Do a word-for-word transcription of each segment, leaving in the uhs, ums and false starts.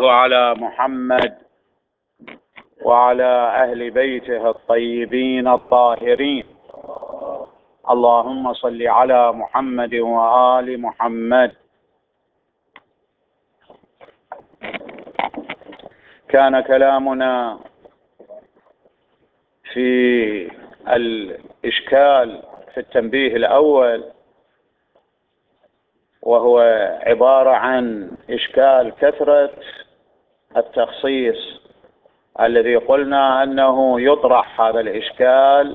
الله على محمد وعلى أهل بيته الطيبين الطاهرين. اللهم صل على محمد وآل محمد. كان كلامنا في الإشكال في التنبيه الأول، وهو عبارة عن إشكال كثرة التخصيص، الذي قلنا أنه يطرح هذا الإشكال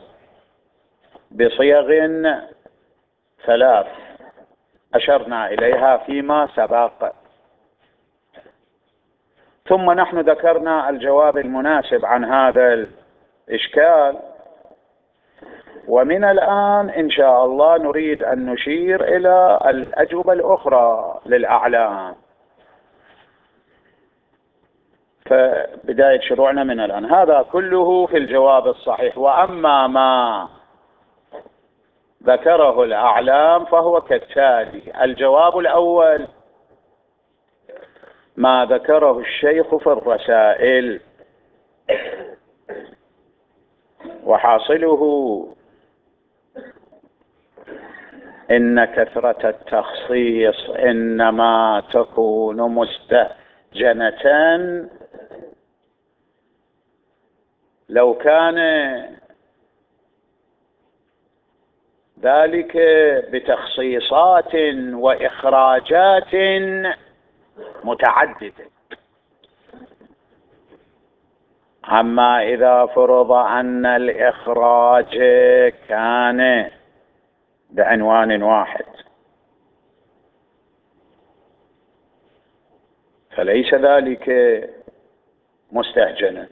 بصيغ ثلاث أشرنا إليها فيما سبق، ثم نحن ذكرنا الجواب المناسب عن هذا الإشكال، ومن الآن إن شاء الله نريد أن نشير إلى الأجوبة الأخرى للأعلام. فبداية شروعنا من الآن هذا كله في الجواب الصحيح. وأما ما ذكره الأعلام فهو كالتالي: الجواب الأول ما ذكره الشيخ في الرسائل، وحاصله إن كثرة التخصيص إنما تكون مستهجنة لو كان ذلك بتخصيصات وإخراجات متعددة. أما إذا فرض أن الإخراج كان بعنوان واحد فليس ذلك مستهجنا.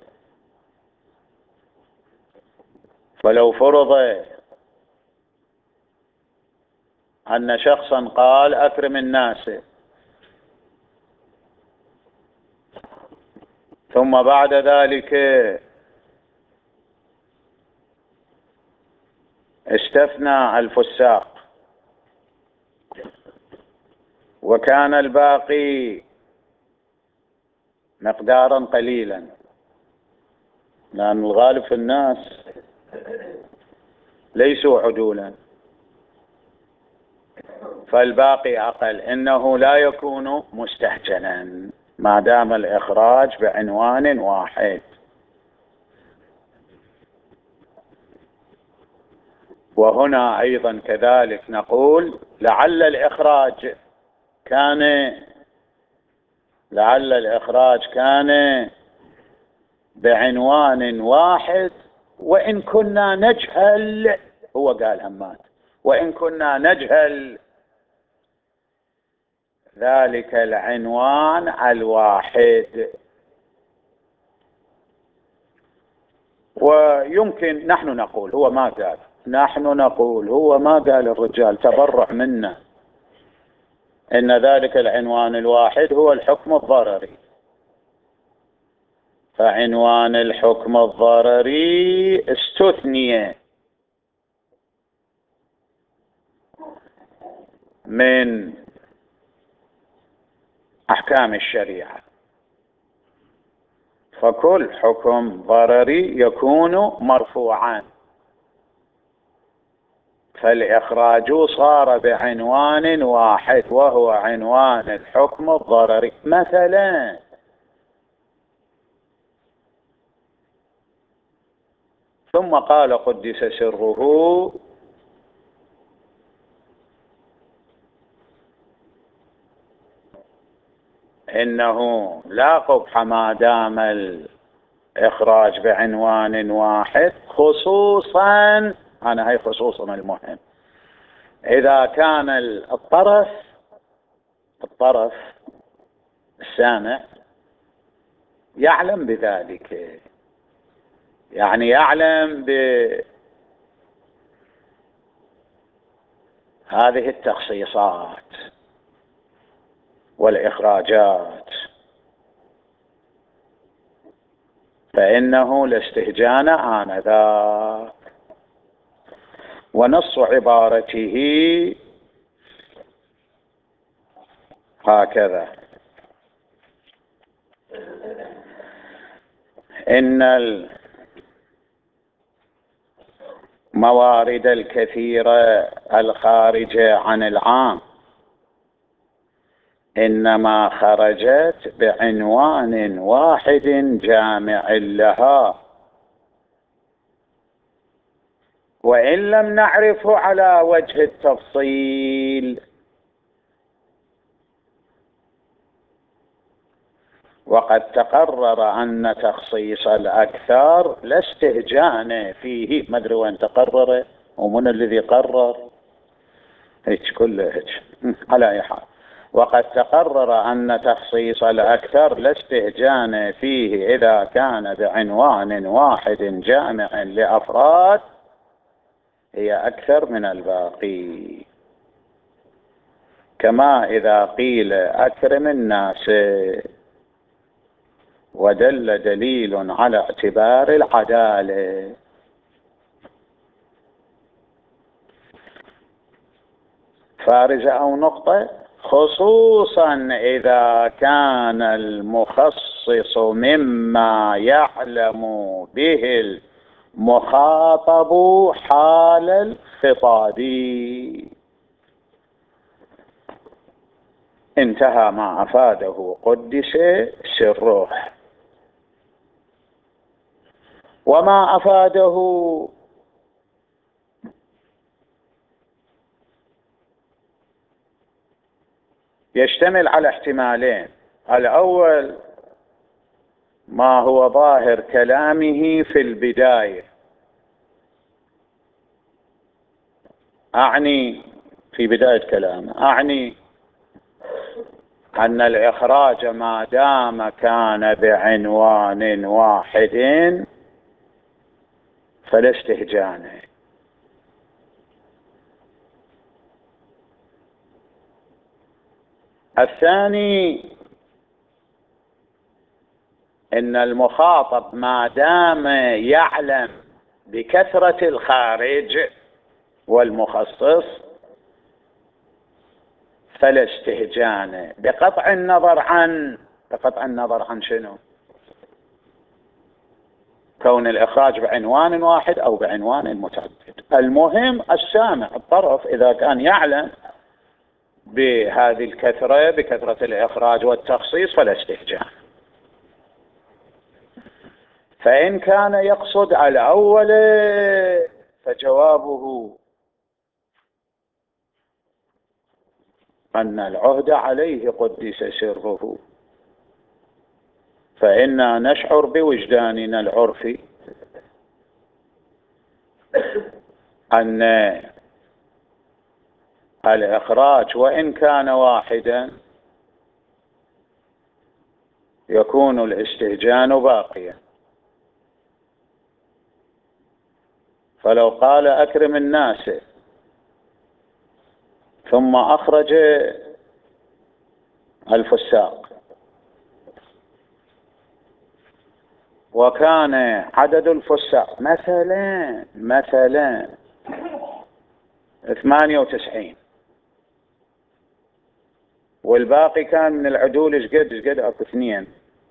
فلو فرض أن شخصا قال أكرم الناس، ثم بعد ذلك استثنى الفساق وكان الباقي مقدارا قليلا، لأن الغالب في الناس ليسوا عدولا، فالباقي أقل، إنه لا يكون مستهجنا ما دام الإخراج بعنوان واحد. وهنا أيضا كذلك نقول لعل الإخراج كان لعل الإخراج كان بعنوان واحد، وإن كنا نجهل، هو قال همات، وإن كنا نجهل ذلك العنوان الواحد. ويمكن نحن نقول هو ما قال نحن نقول هو ما قال الرجال تبرع منا إن ذلك العنوان الواحد هو الحكم الضرري، فعنوان الحكم الضرري استثني من أحكام الشريعة، فكل حكم ضرري يكون مرفوعا، فالإخراج صار بعنوان واحد وهو عنوان الحكم الضرري. مثلا ثم قال قدس سره: إنه لا قبح ما دام الإخراج بعنوان واحد، خصوصا أنا هي خصوصا المهم إذا كان الطرف الطرف السامع يعلم بذلك، يعني يعلم بهذه التخصيصات والإخراجات، فإنه لاستهجان آنذاك. ونص عبارته هكذا: إن الموارد الكثيرة الخارجة عن العام إنما خرجت بعنوان واحد جامع لها، وإن لم نعرفه على وجه التفصيل. وقد تقرر أن تخصيص الأكثر لا استهجان فيه. ما أدري وين تقرر ومن الذي قرر، هيك كله هيك على أي حال. وقد تقرر أن تخصيص الأكثر لا استهجان فيه إذا كان بعنوان واحد جامع لأفراد هي أكثر من الباقي. كما إذا قيل أكرم الناس ودل دليل على اعتبار العدالة. فارزة أو نقطة، خصوصا إذا كان المخصص مما يعلم به المخاطب حال الخطاب. انتهى ما أفاده قدس سره. وما أفاده يشتمل على احتمالين. الأول ما هو ظاهر كلامه في البداية، أعني في بداية كلامه أعني أن الإخراج ما دام كان بعنوان واحد فلا استهجان. الثاني إن المخاطب ما دام يعلم بكثرة الخارج والمخصص فلا استهجان، بقطع النظر عن بقطع النظر عن شنو؟ كون الإخراج بعنوان واحد أو بعنوان متعدد. المهم السامع الطرف إذا كان يعلم بهذه الكثرة، بكثرة الإخراج والتخصيص، فلا استهجان. فإن كان يقصد الأول فجوابه أن العهد عليه قدس سره، فإنا نشعر بوجداننا العرفي أن الإخراج وإن كان واحدا يكون الاستهجان باقيا. فلو قال أكرم الناس ثم أخرج الفساق وكان عدد الفساق مثلا مثلا ثمانية وتسعين والباقي كان من العدول ايش قد ايش قد اكو اثنين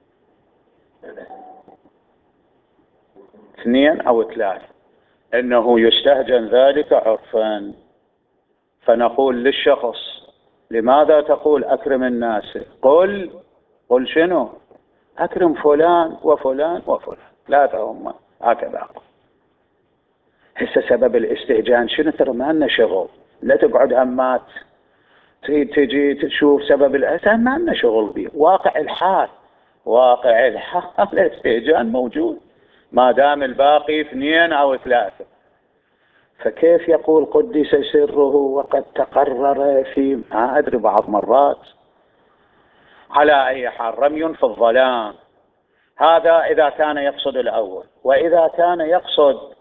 اثنين او ثلاث، انه يستهجن ذلك عرفا. فنقول للشخص لماذا تقول أكرم الناس؟ قل قل شنو؟ أكرم فلان وفلان وفلان، لا هم هكذا. هسه سبب الاستهجان شنو؟ ترى ما لنا شغل، لا تقعد همات تجي تشوف سبب الأسى، ما لنا شغل به. واقع الحال واقع الحال الاستهجان موجود ما دام الباقي اثنين أو ثلاثة. فكيف يقول قدس سره وقد تقرر في ما أدري بعض مرات؟ على أي حال رمي في الظلام. هذا إذا كان يقصد الأول. وإذا كان يقصد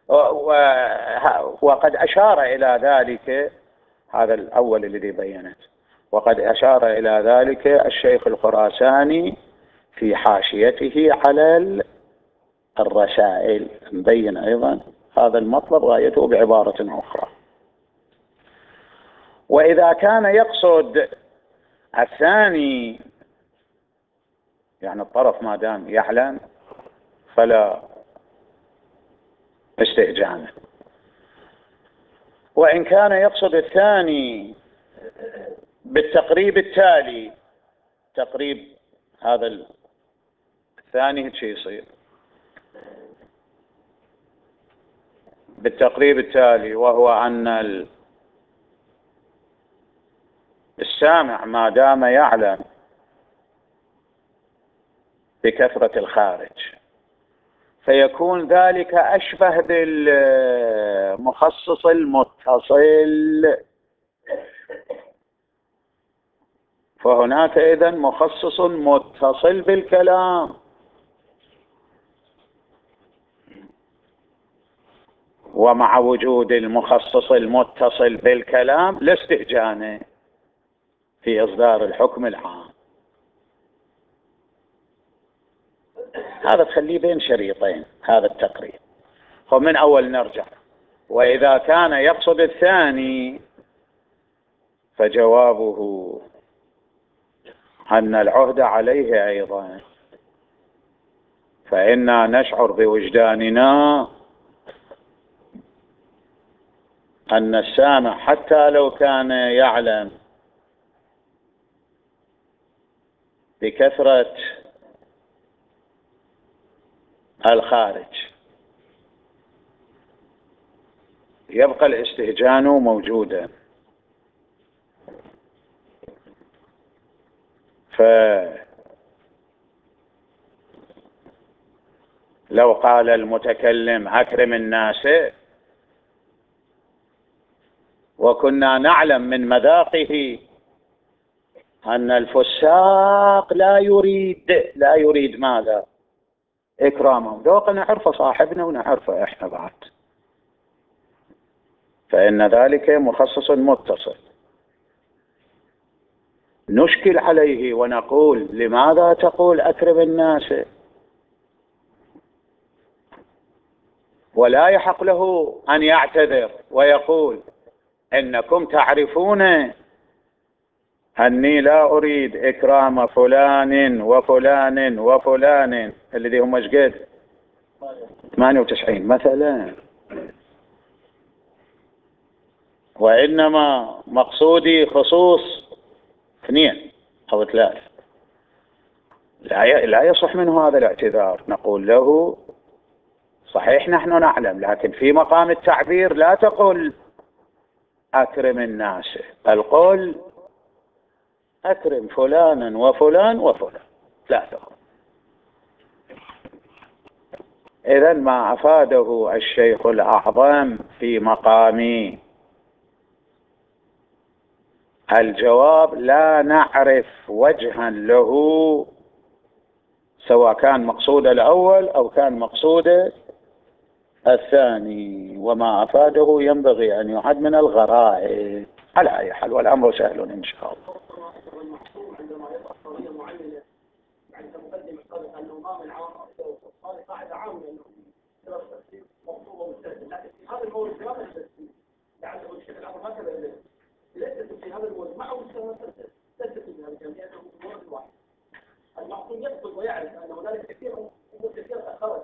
وقد أشار إلى ذلك، هذا الأول الذي بينت، وقد أشار إلى ذلك الشيخ الخراساني في حاشيته على الرسائل، مبين أيضا هذا المطلب غايته بعبارة أخرى. وإذا كان يقصد الثاني، يعني الطرف ما دام يعلم فلا استئجان. وإن كان يقصد الثاني بالتقريب التالي، تقريب هذا الثاني شيء يصير بالتقريب التالي، وهو أن السامع ما دام يعلم بكثرة الخارج فيكون ذلك أشبه بالمخصص المتصل، فهناك إذن مخصص متصل بالكلام، ومع وجود المخصص المتصل بالكلام لا استئجان في إصدار الحكم العام. هذا تخليه بين شريطين هذا التقريب. ومن أول نرجع، وإذا كان يقصد الثاني فجوابه أن العهد عليه أيضا، فإنا نشعر بوجداننا أن السامع حتى لو كان يعلم بكثرة الخارج يبقى الاستهجان موجودا. فلو قال المتكلم أكرم الناس وكنا نعلم من مذاقه أن الفساق لا يريد لا يريد ماذا؟ إكرامهم، ذوق نعرف صاحبنا ونعرف إحنا بعد، فإن ذلك مخصص متصل. نشكل عليه ونقول لماذا تقول أكرم الناس؟ ولا يحق له أن يعتذر ويقول إنكم تعرفون أني لا أريد إكرام فلان وفلان وفلان الذي هم مجد ثمانية وتسعين مثلا، وإنما مقصودي خصوص اثنين أو ثلاث. لا يصح منه هذا الاعتذار. نقول له صحيح نحن نعلم، لكن في مقام التعبير لا تقل أكرم الناس، بل قل أكرم فلانا وفلان وفلان، لا تقل. إذن ما أفاده الشيخ الأعظم في مقام الجواب لا نعرف وجها له سواء كان مقصود الأول أو كان مقصود الثاني، وما أفاده ينبغي أن يعد من الغرائب على أي حال، والأمر سهل إن شاء الله. المعصوم يقصد ويعرف أن هنالك كثير أمور كثيرة أخرت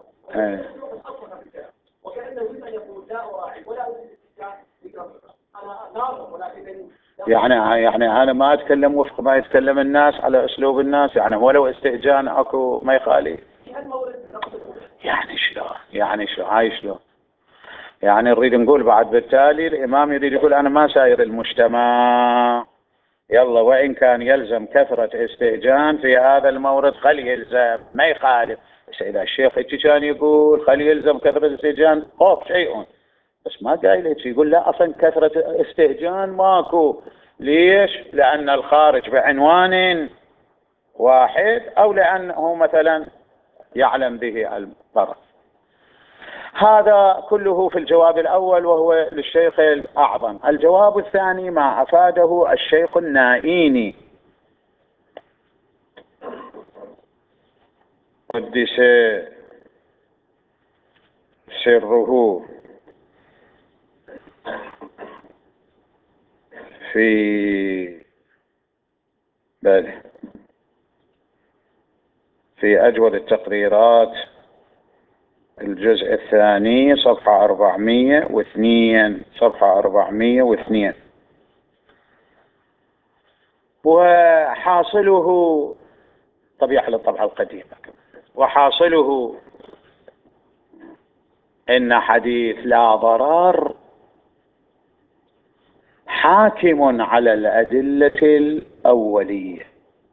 وكأنه يريد أن يقول لا أراعي ولا أريد الاستثناء، أنا ناظر ولكن يعني يعني أنا ما أتكلم وفق ما يتكلم الناس على أسلوب الناس، يعني ولو استهجان أكو ما يخالي. يعني شلون يعني شلون هاي شلون يعني نريد نقول بعد بالتالي الإمام يريد يقول أنا ما ساير المجتمع، يلا وإن كان يلزم كثرة استهجان في هذا المورد خل يلزم ما يخالف. بس إذا الشيخ هيك كان يقول خل يلزم كثرة استهجان خوف شيء، بس ما قايل هيك، يقول لا أصلا كثرة استهجان ماكو. ليش؟ لأن الخارج بعنوان واحد أو لأنه مثلا يعلم به الطرف. هذا كله في الجواب الأول وهو للشيخ الأعظم. الجواب الثاني ما أفاده الشيخ النائيني قدس سره في بل في أجود التقريرات الجزء الثاني صفحة أربعمائة واثنين، صفحة أربعمائة واثنين. وحاصله طبيعة للطبعة القديمة. وحاصله إن حديث لا ضرر حاكم على الأدلة الأولية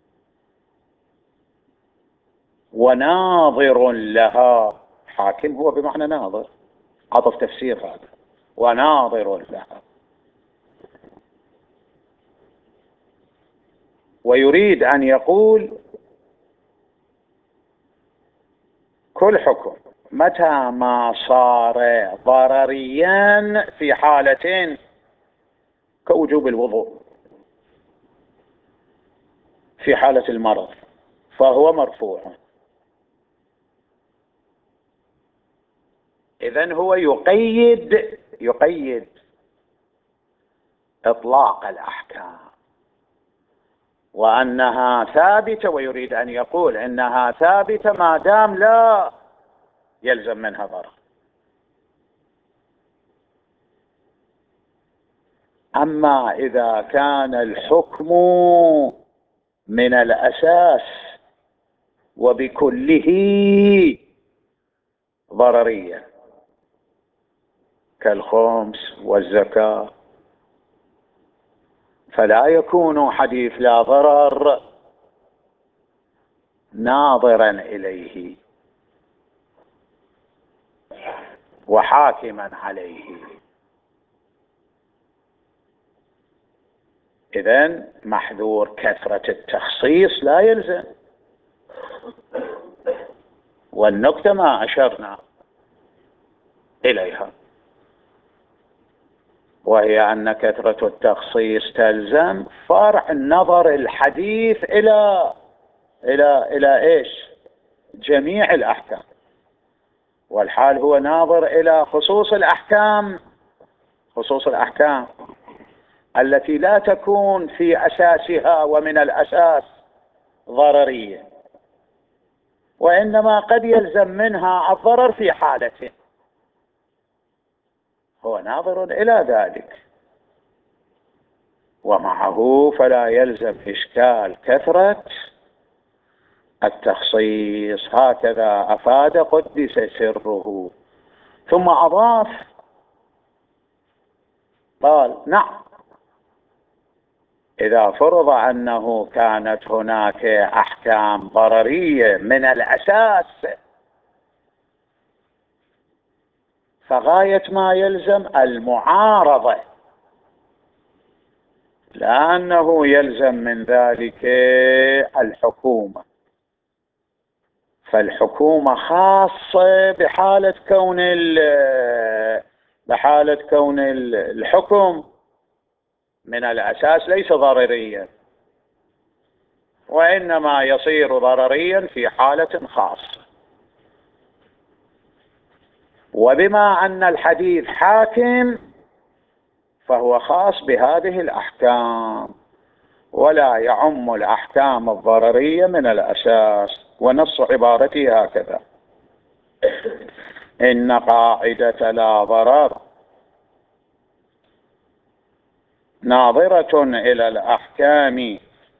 وناظر لها. حاكم هو بمعنى ناظر، عطف تفسير هذا، وناظر لها. ويريد أن يقول كل حكم متى ما صار ضرريا في حالتين كوجوب الوضوء في حالة المرض فهو مرفوع. إذن هو يقيد يقيد إطلاق الأحكام وأنها ثابتة، ويريد أن يقول إنها ثابتة ما دام لا يلزم منها ضرر. أما إذا كان الحكم من الأساس وبكله ضررية كالخمس والزكاة فلا يكون حديث لا ضرر ناظرا إليه وحاكما عليه. إذن محذور كثرة التخصيص لا يلزم. والنقطة ما أشرنا إليها وهي أن كثرة التخصيص تلزم فرع نظر الحديث إلى إلى إلى إيش؟ جميع الأحكام، والحال هو ناظر إلى خصوص الأحكام، خصوص الأحكام التي لا تكون في أساسها ومن الأساس ضررية، وإنما قد يلزم منها الضرر في حالته، هو ناظر إلى ذلك. ومعه فلا يلزم إشكال كثرة التخصيص. هكذا أفاد قدس سره. ثم أضاف قال نعم إذا فرض أنه كانت هناك أحكام ضررية من الأساس فغاية ما يلزم المعارضة، لأنه يلزم من ذلك الحكومة. فالحكومة خاصة بحالة كون بحالة كون الحكم من الأساس ليس ضرريا، وإنما يصير ضرريا في حالة خاصة. وبما أن الحديث حاكم فهو خاص بهذه الأحكام ولا يعم الأحكام الضررية من الأساس. ونص عبارته هكذا: إن قاعدة لا ضرر ناظرة إلى الأحكام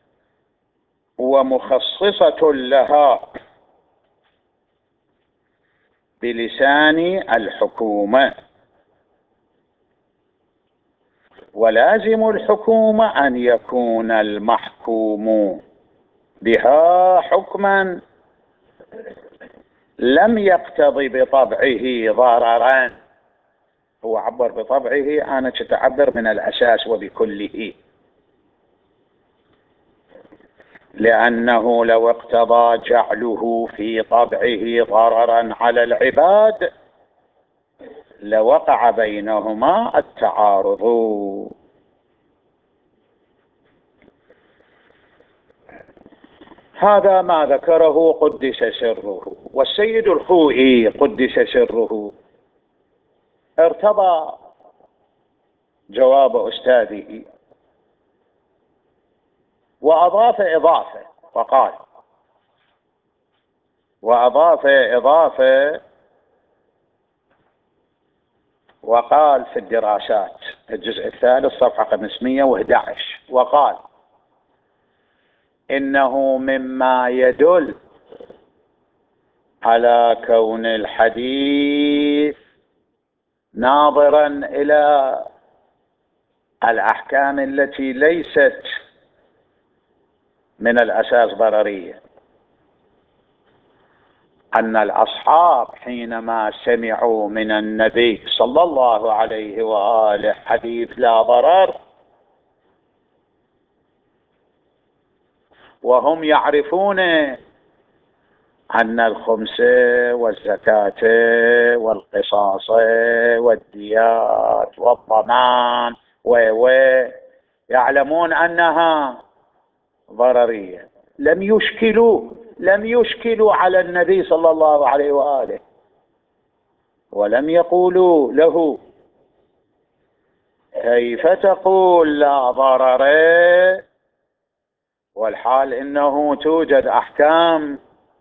ومخصصة لها بلسان الحكومة، ولازم الحكومة أن يكون المحكوم بها حكما لم يقتضي بطبعه ضررا. هو عبر بطبعه، أنا تتعبر من الأساس وبكله، لأنه لو اقتضى جعله في طبعه ضررا على العباد لوقع بينهما التعارض. هذا ما ذكره قدس سره. والسيد الخوئي قدس سره ارتضى جواب أستاذه وأضاف إضافة وقال وأضاف إضافة وقال في الدراسات الجزء الثالث صفحة خمسمئة وأحد عشر، وقال إنه مما يدل على كون الحديث ناظرا إلى الأحكام التي ليست من الأساس ضررية أن الأصحاب حينما سمعوا من النبي صلى الله عليه وآله حديث لا ضرر وهم يعرفون أن الخمس والزكاة والقصاص والديات والضمان و يعلمون أنها ضررية، لم يشكلوا لم يشكلوا على النبي صلى الله عليه وآله، ولم يقولوا له كيف تقول لا ضرر والحال إنه توجد أحكام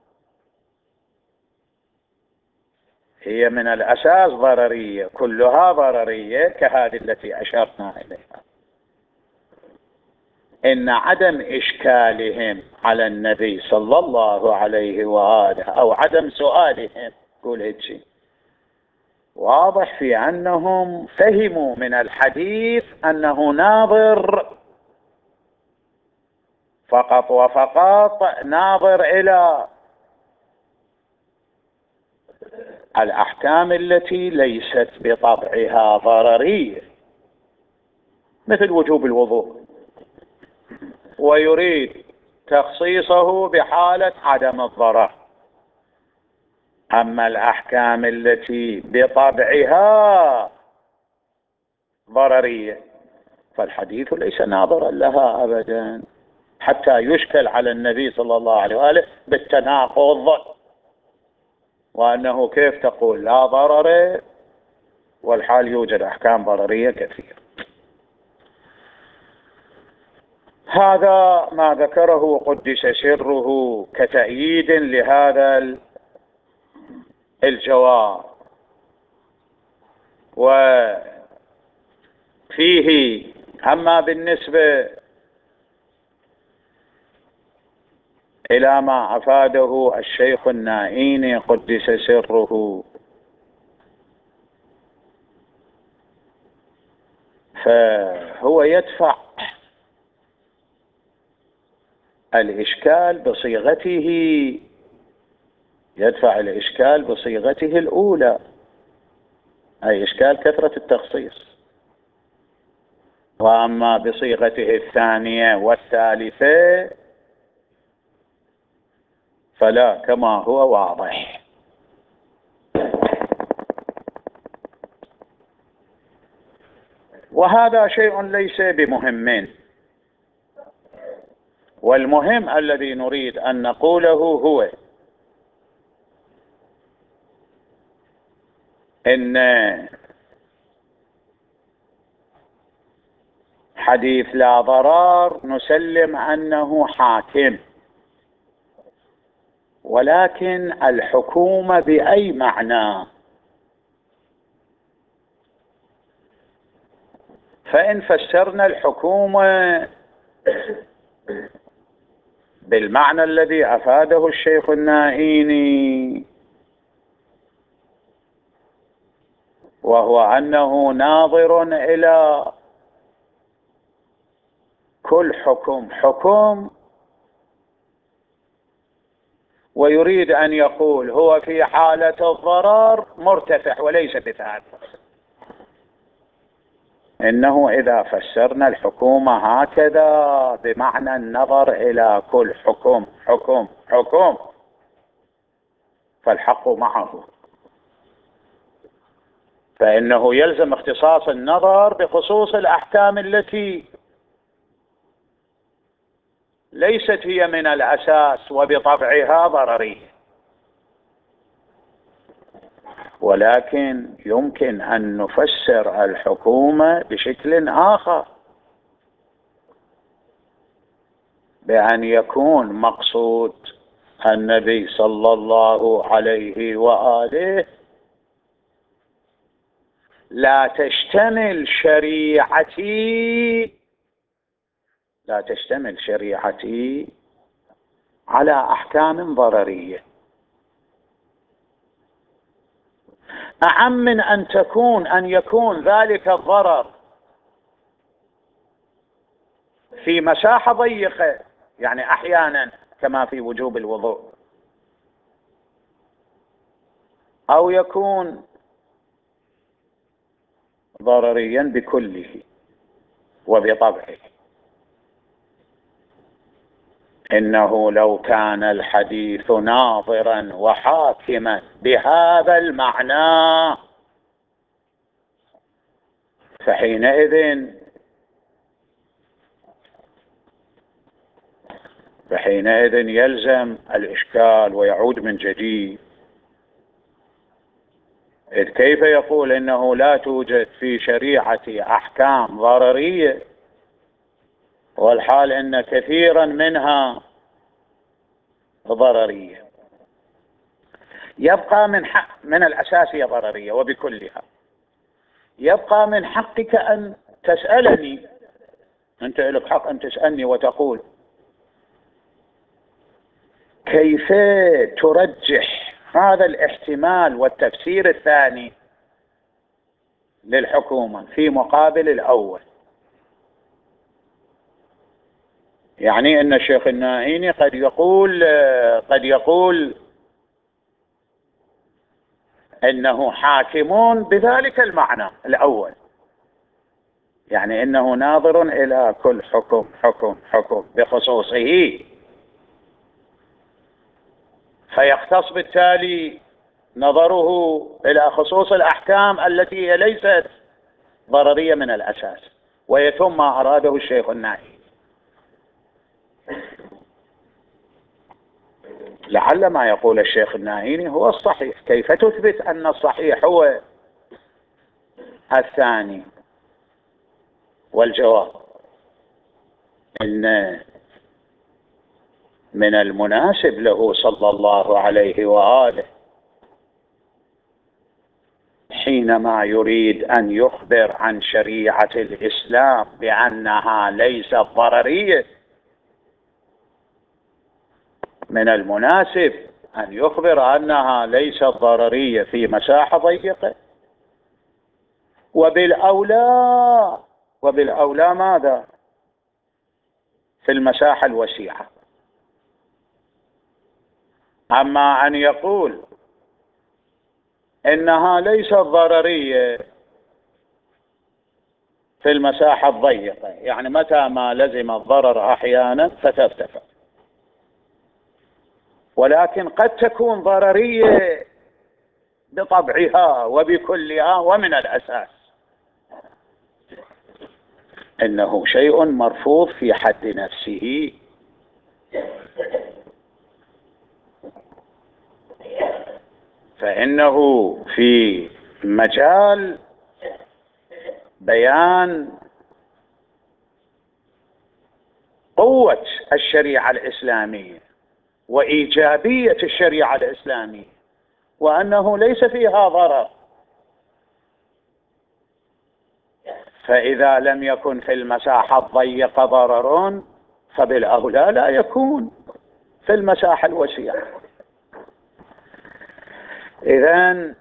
هي من الأساس ضررية، كلها ضررية كهذه التي أشرنا إليها. إن عدم إشكالهم على النبي صلى الله عليه وآله أو عدم سؤالهم قول هيك شيء واضح في أنهم فهموا من الحديث أنه ناظر فقط وفقط، ناظر إلى الأحكام التي ليست بطبعها ضررية مثل وجوب الوضوء، ويريد تخصيصه بحالة عدم الضرر. أما الأحكام التي بطبعها ضررية فالحديث ليس ناظرا لها أبدا حتى يشكل على النبي صلى الله عليه وآله بالتناقض، وأنه كيف تقول لا ضرر والحال يوجد أحكام ضررية كثيرة. هذا ما ذكره قدس سره كتأييد لهذا الجواب. وفيه أما بالنسبة إلى ما أفاده الشيخ النائيني قدس سره فهو يدفع الإشكال بصيغته يدفع الإشكال بصيغته الأولى، أي إشكال كثرة التخصيص. وأما بصيغته الثانية والثالثة فلا، كما هو واضح. وهذا شيء ليس بمهم، والمهم الذي نريد أن نقوله هو إن حديث لا ضرر نسلم أنه حاكم، ولكن الحكومة بأي معنى؟ فإن فسرنا الحكومة بالمعنى الذي أفاده الشيخ النائيني وهو أنه ناظر إلى كل حكم حكم ويريد أن يقول هو في حالة الضرر مرتفع وليس بثابت، إنه إذا فسرنا الحكومة هكذا بمعنى النظر إلى كل حكم حكم حكم فالحق معه، فإنه يلزم اختصاص النظر بخصوص الأحكام التي ليست هي من الأساس وبطبعها ضررية، ولكن يمكن أن نفسر الحكومة بشكل آخر، بأن يكون مقصود النبي صلى الله عليه وآله لا تشتمل شريعتي لا تشتمل شريعتي على أحكام ضررية، أعم من أن تكون أن يكون ذلك الضرر في مساحة ضيقة، يعني أحيانا كما في وجوب الوضوء، أو يكون ضرريا بكله وبطبعه. إنه لو كان الحديث ناظرا وحاكما بهذا المعنى فحينئذ فحينئذ يلزم الإشكال ويعود من جديد. إذ كيف يقول إنه لا توجد في شريعتي أحكام ضررية والحال إن كثيرا منها ضررية؟ يبقى من حق من الأساس هي ضررية وبكلها، يبقى من حقك أن تسألني، أنت لك حق أن تسألني وتقول كيف ترجح هذا الاحتمال والتفسير الثاني للحكومة في مقابل الأول. يعني أن الشيخ النائيني قد يقول قد يقول إنه حاكمون بذلك المعنى الأول، يعني إنه ناظر إلى كل حكم حكم حكم بخصوصه، فيختص بالتالي نظره إلى خصوص الأحكام التي هي ليست ضررية من الأساس، ويتم ما أراده الشيخ النائي. لعل ما يقول الشيخ النائيني هو الصحيح. كيف تثبت أن الصحيح هو الثاني؟ والجواب إن من المناسب له صلى الله عليه وآله حينما يريد أن يخبر عن شريعة الإسلام بأنها ليست ضررية، من المناسب أن يخبر أنها ليست ضررية في مساحة ضيقة، وبالأولى وبالأولى ماذا؟ في المساحة الوسيعة. أما أن يقول إنها ليست ضررية في المساحة الضيقة، يعني متى ما لزم الضرر أحيانا فترتفع، ولكن قد تكون ضررية بطبعها وبكلها ومن الأساس، إنه شيء مرفوض في حد نفسه. فإنه في مجال بيان قوة الشريعة الإسلامية وإيجابية الشريعة الإسلامية وأنه ليس فيها ضرر، فإذا لم يكن في المساحة الضيقة ضرر فبالأولى لا يكون في المساحة الوسيعة. إذن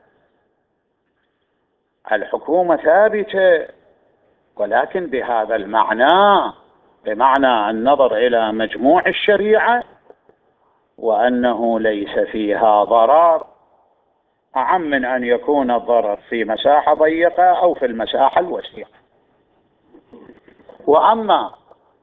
الحكومة ثابتة، ولكن بهذا المعنى، بمعنى النظر إلى مجموع الشريعة وأنه ليس فيها ضرر، أعم من أن يكون الضرر في مساحة ضيقة أو في المساحة الوسيعة. وأما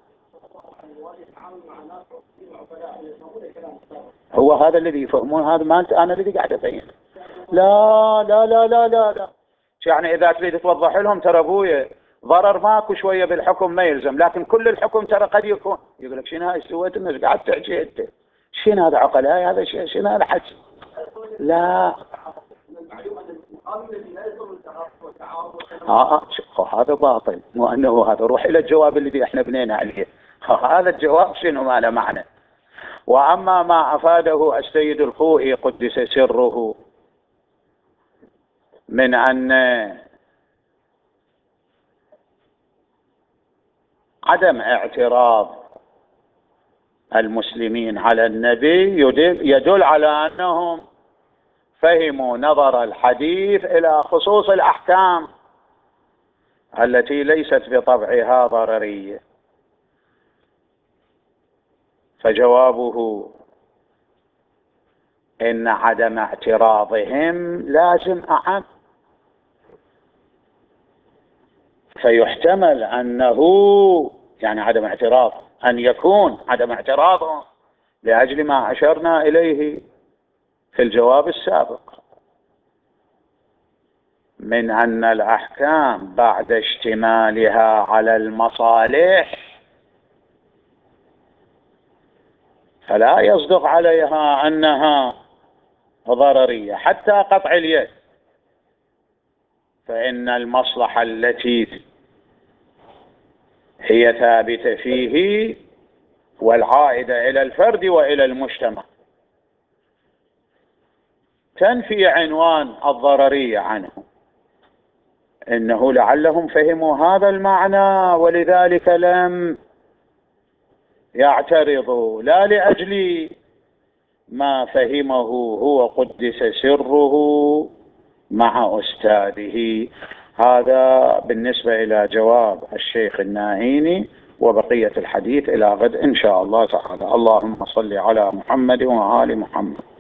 هو هذا الذي يفهمون، هذا ما أنت أنا الذي قاعد أبين. لا لا لا لا لا لا يعني إذا تريد توضح لهم ترى أبويا ضرر ماكو شوية بالحكم ما يلزم، لكن كل الحكم ترى قد يكون، يقول لك شنو هاي سويت الناس قاعد تحكي انت، شنو هذا عقلاء هذا شنو هذا حكي؟ لا اه اه هذا باطل، مو انه هذا. روح الى الجواب الذي احنا بنينا عليه، هذا الجواب شنو ما له معنى. واما ما افاده السيد الخوئي قدس سره من ان عدم اعتراض المسلمين على النبي يدل, يدل على أنهم فهموا نظر الحديث إلى خصوص الأحكام التي ليست بطبعها ضررية. فجوابه إن عدم اعتراضهم لازم أعم، فيحتمل أنه يعني عدم اعتراض أن يكون عدم اعتراضهم لأجل ما أشرنا إليه في الجواب السابق من أن الأحكام بعد اشتمالها على المصالح فلا يصدق عليها أنها ضررية حتى قطع اليد، فإن المصلحة التي هي ثابتة فيه والعائدة إلى الفرد وإلى المجتمع تنفي عنوان الضررية عنه. إنه لعلهم فهموا هذا المعنى ولذلك لم يعترضوا، لا لأجل ما فهمه هو قدس سره مع أستاذه. هذا بالنسبة إلى جواب الشيخ الناهيني، وبقية الحديث إلى غد إن شاء الله تعالى. اللهم صل على محمد وآل محمد.